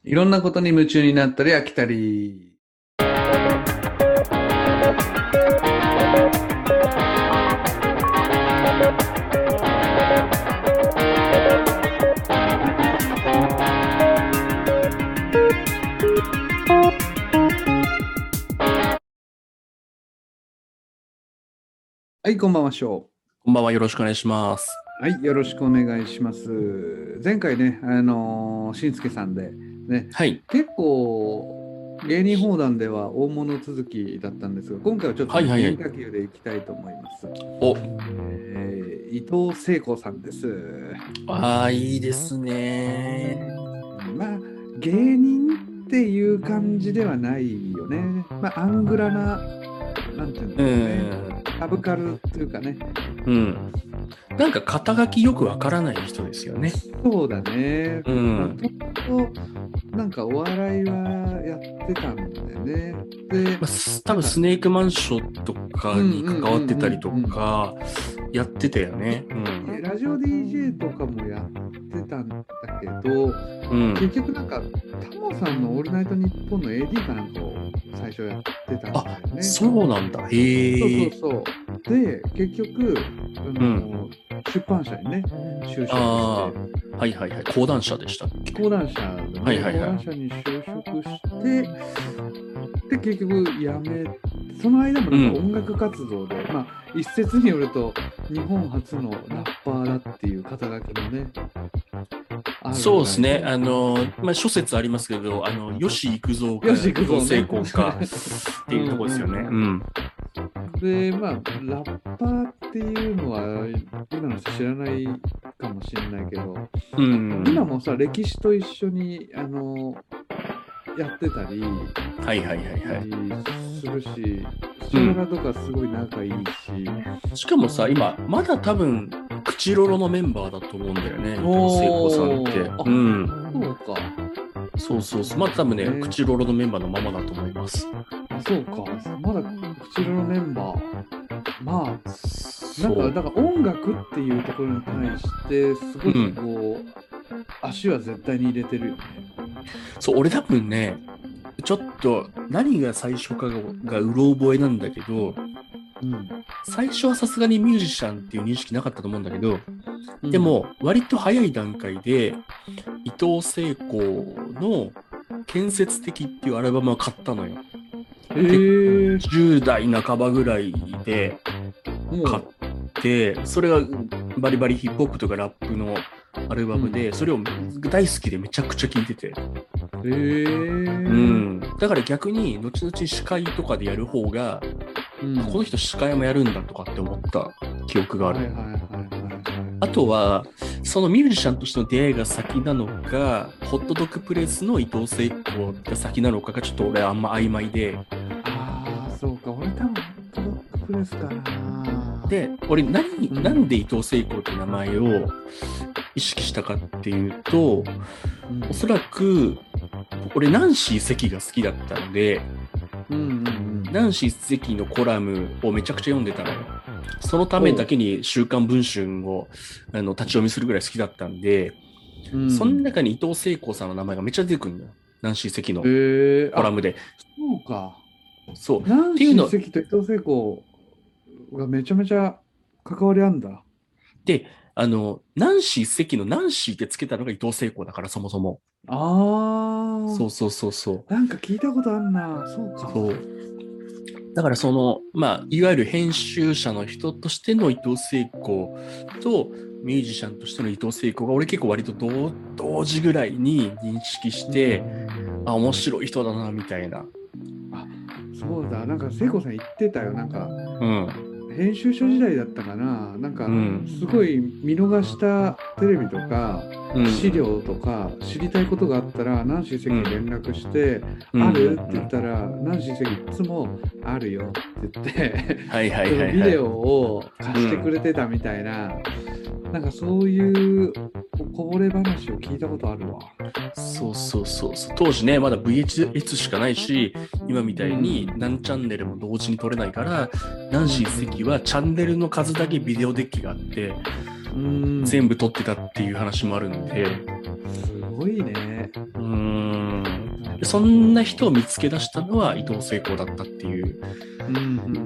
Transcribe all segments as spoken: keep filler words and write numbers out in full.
いろんなことに夢中になったり飽きたり。はい、こんばんは、しょこんばんは、よろしくお願いします。 う。はい、よろしくお願いします。前回ね、あのー、しんすけさんで、ね、 はい。 結構、芸人放談では大物続きだったんですが、今回はちょっとね、 はいはいはい。 変化球でいきたいと思います。 お、 えー、伊藤聖子さんです。 ああ、いいですね。 まあ、芸人っていう感じではないよね。まあ、アングラな、なんていうんうですかね。 ん。 サブカルっていうかね。 うん。なんか肩書きよくわからない人ですよね。 そうだね。 うまあ、 ん。 となんかお笑いはやってたんだよね。で、 まあ、す多なんか、 分スネークマンションとうんうかに関わってたりとんうんうんか、やってたよね。ううん。 ん。 ラジオ ディージェー とかもやってたんだけど、 うん。 結局なんか、タモさんのオールナイトニッポンの エーディー かなんかを最初やってたんだあ、 よね。 そうなんだ。 そうそへえ。 うそう。で、結局、あうん。 の、出版社にね、就職しあて、 あ、はいはいはい。講談社でしたっけ？ 講談社でね、 はいはいはい。 講談社に就職して、で、結局辞め、その間もなんかうん。 音楽活動で、まあ、一説によると、日本初のラッパーだっていう肩書きもね、あるそうですね。 ぐらいの。 あの、まあ、諸説ありますけど、あの、吉幾三かよし、行くぞね。 伊藤聖子かっていうところですよね。 うんうんうん。 うん。 で、まあ、ラッパーっていうのは、今の人知らないかもしれないけど、 うん。 今もさ、歴史と一緒に、あの、やってたりはいはいはいはい。 するし、スチャダうん。 ラとかすごい仲いいし、 しかもさ、今、まだ多分、クチロロのメンバーだと思うんだよね、伊藤聖子さんって。 おー、あ、 うん。 そうか。 そうそうそう。まだ多分ね、クね、 チロロのメンバーのままだと思います。 あ、そうか。まだ口のメンバー。まあ、なんか、 そう。 だから音楽っていうところに対して、すごくうん。 こう、足は絶対に入れてるよね。 そう、俺多分ね、ちょっと何が最初かが、がうろ覚えなんだけど、 うん。 最初はさすがにミュージシャンっていう認識なかったと思うんだけど、 うん。 でも割と早い段階で伊藤聖子の建設的っていうアルバムを買ったのよ。 えで、 ー、 じゅう代半ばぐらいで買っもう、 て、それがバリバリヒップホップとかラップのアルバうん。 ムで、それを大好きでめちゃくちゃ聴いてて。 えうー、 ん。だから逆に後々司会とかでやる方が、 うん。 あこの人司会もやるんだとかって思った記憶がある。 はいはいはいはいはあとは、そのミュージシャンとしての出会いが先なのか、ホットドッグプレスの伊藤聖子が先なのかがちょっと俺あんま曖昧で、 い。ああ、そうか。俺多分、ホットドッグプレスかな。 で、俺何、 うん。 なんで伊藤聖子って名前を意識したかっていうと、 うん。 おそらく、俺ナンシー関が好きだったので、 うんうんうん。 ナンシー関のコラムをめちゃくちゃ読んでたのよ。そのためほだけに週刊文春をあの立ち読みするぐらい好きだったんで、 う。うそのん。 中に伊藤聖子さんの名前がめっちゃ出てくるんだよ。ナンシー関のええ、あ、 コラムで。 そうか。 そう。っナンシーていうの関と伊藤聖子がめちゃめちゃ関わりあんだ。 で、あの、ナンシー関のナンシーってつけたのが伊藤聖子だから、そもそも。そうあそうそうそう。 あ、なんか聞いたことあんな。そうか。 そう。だからその、まあ、いわゆる編集者の人としての伊藤聖子と、ミュージシャンとしての伊藤聖子が、俺結構割と同同時ぐらいに認識しうて、 ん。 あ、面白い人だな、みたいな。 あ、そうだ。なんか聖子さん言ってたよ。なんか、 うん、 編集所時代だったかな。なんか、 うん、 すごい見逃したテレビとか、 うん、 資料とか知りたいことがあったら、ナンシーうん、 関に連絡して、 うん、うあるって言っん。 たら、ナンシー関いつもあるよって言ってはいはそいはいはい。 のビデオを貸してくうん。 れてたみたいな、なんかそういうこぼれ話を聞いたことあるわ。 そうそうそうそう。当時ね、まだ ブイエイチエス しかないし、今みうたいにん。 何チャンネルも同時に撮れないから、ナンうんシー関はチャンネルの数だけビデオデッキがあって、 うん。うん。 全部撮ってたっていう話もあるんで、 すごいね。 うーん。 そんな人を見つけ出したのは伊藤聖子だったっていう。 うんうんうんうん。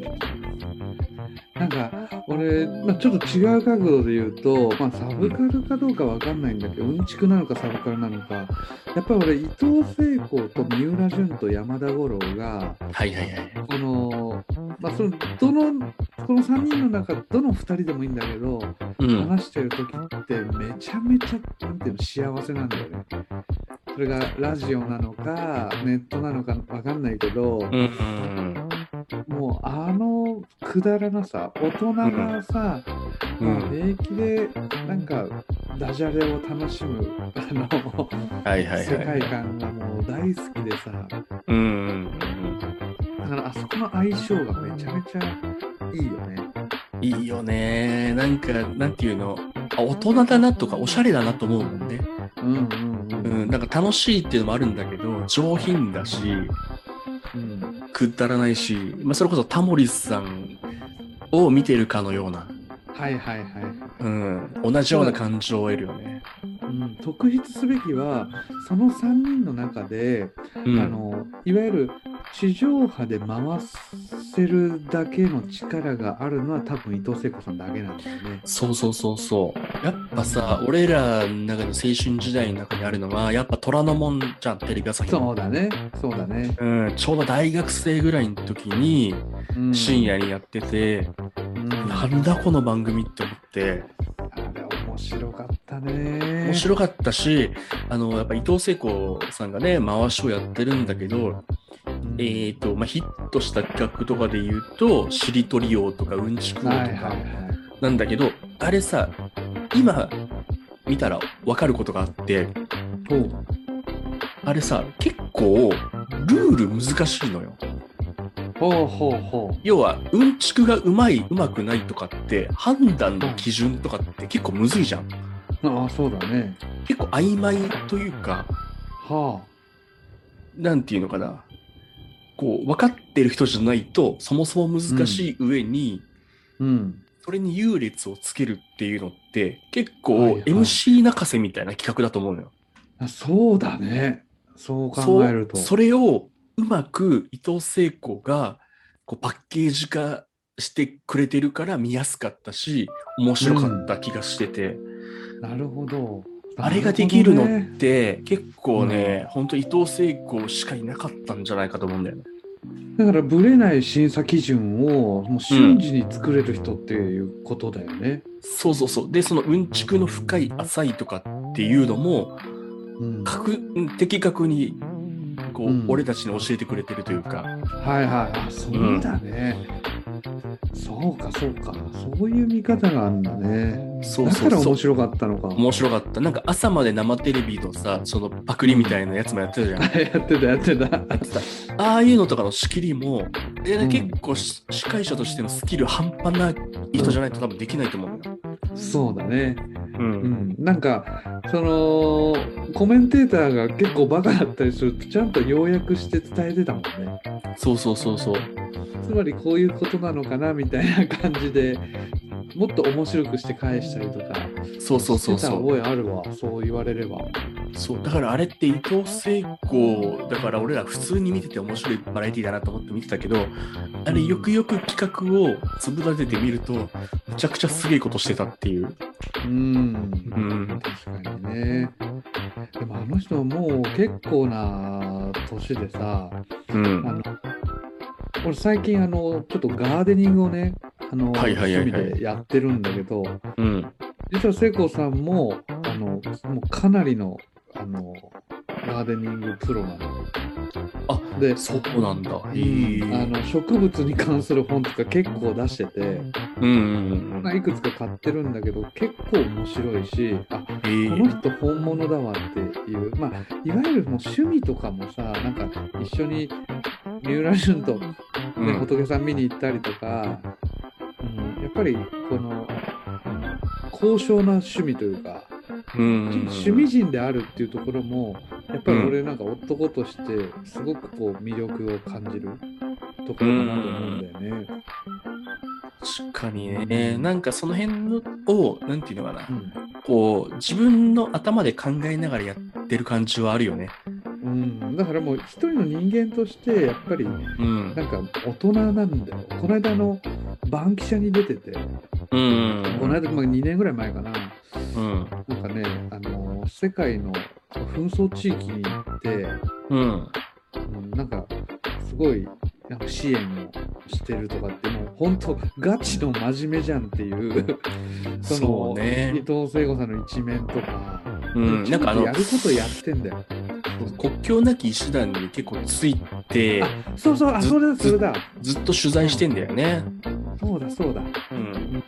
なんか俺、まあ、ちょっと違う角度で言うと、まあ、サブカルかどうかわかんないんだけど、うんちくなのかサブカルなのか、やっぱり俺伊藤聖子と三浦淳と山田五郎が、 はいはいはい。 この、まあ、そのどのこのさんにんの中どのふたりでもいいんだけど、 うん、 話してる時ってめちゃめちゃなんていうの幸せなんだよね。それがラジオなのかネットなのかわかんないけど、 うんうんもうあのくだらなさ、大人がさ、 うんもう平気でなんかダジャレを楽しむあのはいはい世界はい。 観がもう大好きでさ、 うんうんうんだからあそこの相性がめちゃめちゃいいよね。 いいよね。なんか、なんていうの、あ大人だなとか、おしゃれだなと思うもんね。 うんうんううんん、なんか楽しいっていうのもあるんだけど、上品だし、 うんくだらないし、まあ、それこそタモリさんを見てるかのような、 はいはいはい。 うん、同じような感情を得るよね。 うん、特筆すべきはそのさんにんの中で、 うん、 あのいわゆる地上波で回せるだけの力があるのは多分伊藤聖子さんだけなんだよね。 そうそうそうそう。やっぱさ、俺らの中の青春時代の中にあるのは、やっぱ虎ノ門じゃん、テレビ朝日の。 そうだねそうだね。 うん、ちょうど大学生ぐらいの時にうん深夜にやってて、 うんなんだこの番組って思って、 あれ面白かったね。 面白かったし、あのやっぱ伊藤聖子さんがね回しをやってるんだけど、 うんえーとまあ、ヒットした企画とかで言うとしりとり王とかうんちく王とはいはいかはい。 なんだけど、あれさ今見たら分かることがあって、 ほうあれさ結構ルール難しいのよ。 ほうほうほ要はうんちくがうまいうまくないとかって判断の基準とかって結構むずいじゃん。 う。ああそうだね。 結構曖昧というか、 はなんていうのかな、こう分かってる人じゃないとそもそも難しい上に、 あ。うんそれに優劣をつけるっていうのって結構はいはいエムシー 泣かせみたいな企画だと思うのよ。 あそうだね。そう考そうえると。 それをうまく伊藤聖子がこうパッケージ化してくれてるから見やすかったし面白かった気がしてて、 なるほど。 あれができるのっなほどねて結構ね、本当伊藤聖子しかいなかったんじゃないかと思うんだよね。 だからブレない審査基準をもう瞬時に作れる人っていうことだよね。 そうそうそう。でそのうんちくの深い浅いとかっていうのもうん、 確的確にこう、 うん俺たちに教えてくれてるというか。 はいはい。あ、そうだね。そうかそうか。そういう見方があるんだね。 そうそうそう。 だから面白かったのか。 面白かった。なんか朝まで生テレビのさ、そのパクリみたいなやつもやってたじゃん。ややってたやってた。 ってた。ああいうのとかの仕切りも、でうん結構し司会者としてのスキル半端ない人じゃないと多分できないと思うのよ。 そうだね。 う。 うんん。なんかそのコメンテーターが結構バカだったりするとちゃんと要約して伝えてたもんね。 そうそうそうそう。 つまりこういうことなのかなみたいな感じでもっと面白くして返したりとかそうそうそうしてたそう。 覚えあるわ。そう言われれば。 そうだからあれって伊藤聖子だから俺ら普通に見てて面白いバラエティだなと思って見てたけど、あれよくよく企画を粒立ててみるとめちゃくちゃすげえことしてたっていう。 うん。 うん確かにね。でもあの人もう結構な年でさ、 うんあの俺最近あのちょっとガーデニングをね、あのはいはいはいはい趣味でやってるんだけど、 うん実は聖子さんもあのもうかなりのあのガーデニングプロなの。 あで、 そうなんだ。 うんへえ。 あの植物に関する本とか結構出してて、 うんうんうん。 まあ、いくつか買ってるんだけど結構面白いし、あへこえ。 の人本物だわっていう、まあ、いわゆるもう趣味とかもさ、なんか一緒に三浦淳と、ねうん仏さん見に行ったりとか、うん、やっぱりこの高尚な趣味というか、 うん趣味人であるっていうところもやっぱり俺なんか男としてすごくこう魅力を感じるところかなと思うんだよね。 確かにね、なんかその辺のをなんていうのかな、 うんこう自分の頭で考えながらやってる感じはあるよね。 うんん、だからもう一人の人間としてやっぱりうんなんか大人なんだよ。この間あのバンキシャに出てて、 うんこの間、まあ、にねんぐらい前かな、 うんなんかね、あの世界の紛争地域に行って、 うんうん、なんかすごいなんか支援をしてるとかって、もう本当ガチの真面目じゃんっていうそその伊うね。 藤聖子さんの一面とか、 うん、なんかあのやることやってんだよ。 国境なき医師団に結構ついてあ、そうそう、あ、 ずそれだ、それだ。 ずっと取材してんだよね。 そうだ、そうだ。 うん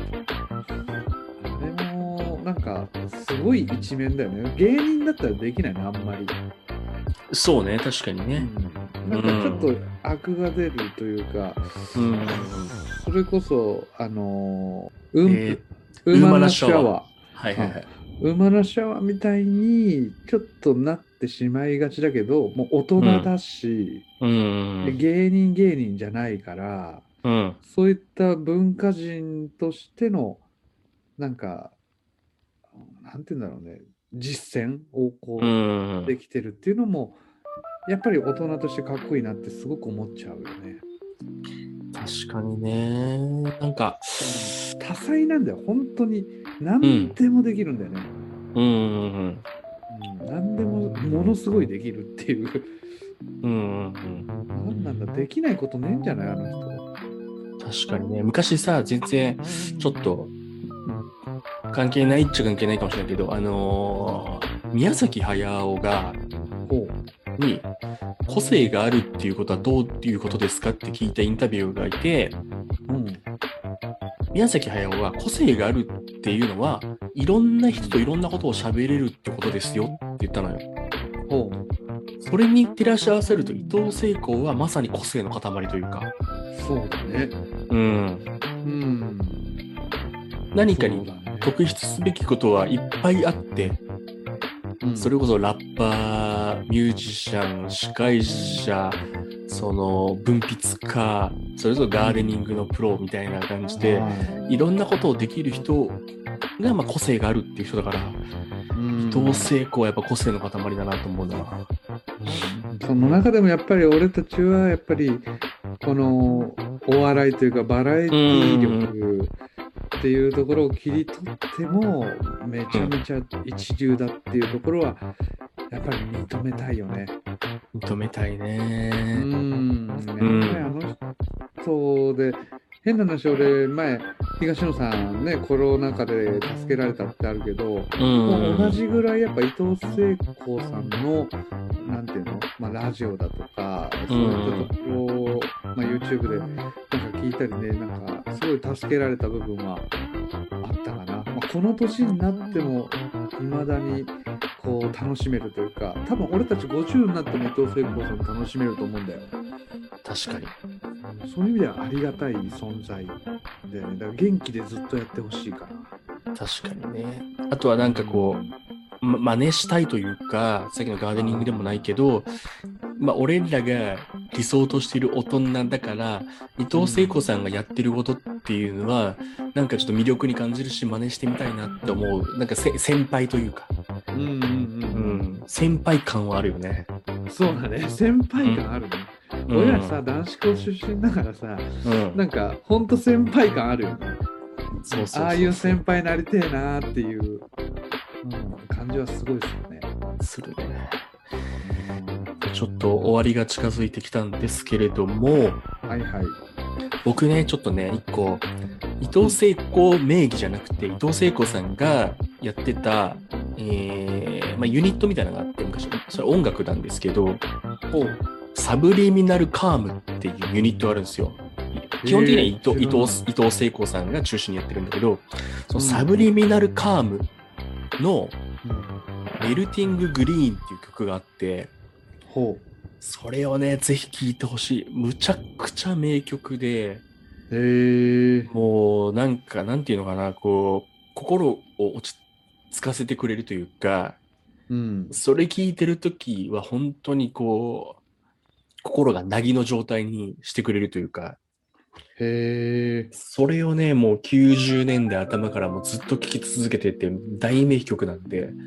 あれも、なんか、すごい一面だよね。芸人だったらできないの、あんまり。 そうね、確かにね。 うん、なんかちょっと悪が出るというか、 うんそれこそ、あのー、うん、 えーウーマナシャワー。 はいはいはい。 ウーマナシャワーみたいにちょっとなってしまいがちだけど、もう大人だし、 うんで芸人芸人じゃないから、 うんそういった文化人としての、なんか、なんて言うんだろうね、実践をこううんできてるっていうのも、やっぱり大人としてかっこいいなってすごく思っちゃうよね。 確かにね。なんか、 多彩なんだよ、本当に。何でもできるんだよね。 うんうんうん何でもものすごいできるっていう。 うんうんなんなんだ、できないことねえんじゃないあの人。 確かにね。昔さ、全然ちょっと関係ないっちゃ関係ないかもしれないけど、あのー宮崎駿がほに個性があるっていうことはどういうことですかって聞いたインタビューがいて、 う。うん。 宮崎駿は個性があるっていうのはいろんな人といろんなことを喋れるってことですよって言ったのよ。 ほそれに照らし合わせると伊藤聖子はまさに個性の塊というか、 う。そうだね。 うん、 うん。 何かにそうだね特筆すべきことはいっぱいあって、 うんそれこそラッパー、ミュージシャン、司会者、その文筆家、それぞれガーデニングのプロみたいな感じで、 はいろんなことをできる人がまあ個性があるっていう人だから、 うん伊藤聖子はやっぱ個性の塊だなと思うな。 その中でもやっぱり俺たちはやっぱりこのお笑いというかバラエティ力っていうところを切り取ってもめちゃめちゃ一流だっていうところはやっぱり認めたいよね。 認めたいうね。 ん。やっぱりあの人で変な話、俺前東野さんねコロナ禍で助けられたってあるけど、 うんもう同じぐらいやっぱ伊藤聖子さんのなんていうの、まあ、ラジオだとかそういったところを、まあ、YouTube でなんか聞いたりね、なんかすごい助けられた部分はあったかな。まあ、この年になっても未だにこう楽しめるというか、多分俺たちごじゅうになっても伊藤聖子さん楽しめると思うんだよ。 確かに。 そういう意味ではありがたい存在で、ね、だから元気でずっとやってほしいかな。 確かにね。あとはなんかこう、ま、真似したいというか、さっきのガーデニングでもないけど、まあ、俺らが理想としている大人だから、伊藤聖子さんがやってることっていうのは、なんかちょっと魅力に感じるし、真似してみたいなって思う。なんかせ先輩というか、 うんうんううんん、先輩感はあるよね。 うん。そうだね。先輩感あるね。 うん俺らさ、男子校出身だからさ、 うん。 なんかほんと先輩感あるよね。 そうそうそうそうああいう先輩になりてえなーっていう、うん、感じはすごいですよね。 するね。ちょっと終わりが近づいてきたんですけれども、 はいはい。 僕ね、ちょっとね、一個、伊藤聖子名義じゃなくて、伊藤聖子さんがやってた、えーまあ、ユニットみたいなのがあって、昔、それ音楽なんですけど、 ほう。 サブリミナルカームっていうユニットがあるんですよ。基本的には伊藤,、 えー伊藤伊藤聖子さんが中心にやってるんだけど、そのサブリミナルカームのメルティンググリーンっていう曲があって、 ほう。 それをね、ぜひ聴いてほしい。むちゃくちゃ名曲で、 へえ。 もうなんか、なんていうのかな、こう、心を落ち着かせてくれるというか、 うん。 それ聴いてるときは本当にこう、心が凪の状態にしてくれるというか、 へえ。 それをね、もうきゅうじゅうねんだい頭からもうずっと聴き続けてて大名曲なんで、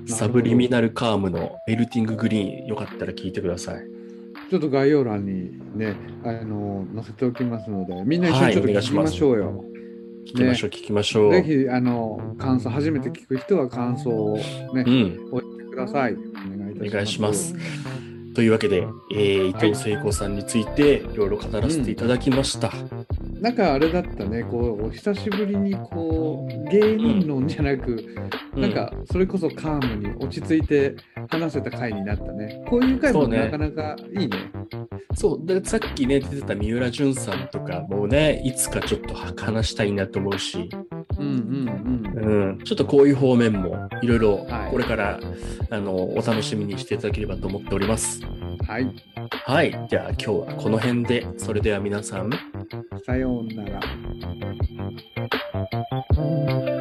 サブリミナルカームのメルティンググリーン、よかったら聞いてください。 ちょっと概要欄にね、あの載せておきますので、みんな一緒はいにちょっと聞きまお願いしますしょうよ。 聞きましょう、聞きましょう。 ぜひあの感想、初めて聞く人は感想をね、 うん、 お言ってください。お願いいたします。 お願いします。というわけで、えー伊藤聖子さんについていろいろ語らせていただきました。 なんかあれだったね、こうお久しぶりにこう芸人論じゃなく、 うんなんかそれこそカームに落ち着いて話せた回になったね。こういう回もそうねなかなかいいね。 そうでさっきね出てた三浦淳さんとかもねいつかちょっと話したいなと思うし、 うんうんうん。 うん、ちょっとこういう方面もいろいろはいこれから、あのお楽しみにしていただければと思っております。 はい。 はい、じゃあ今日はこの辺で、それでは皆さんさようなら。